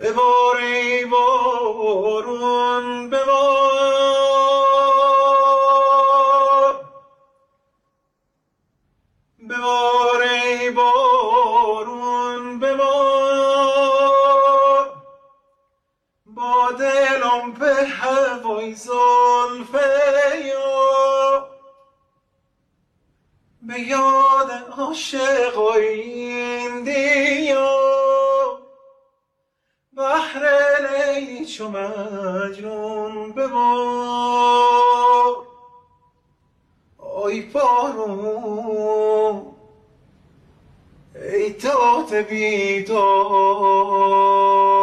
ببار ای بارون ببار ای بارون ببار با دلم به هوای زلف یا به یاد عاشقای این دیا بحر لیلی چو مجنون ببار ای بارون ای داد بیدار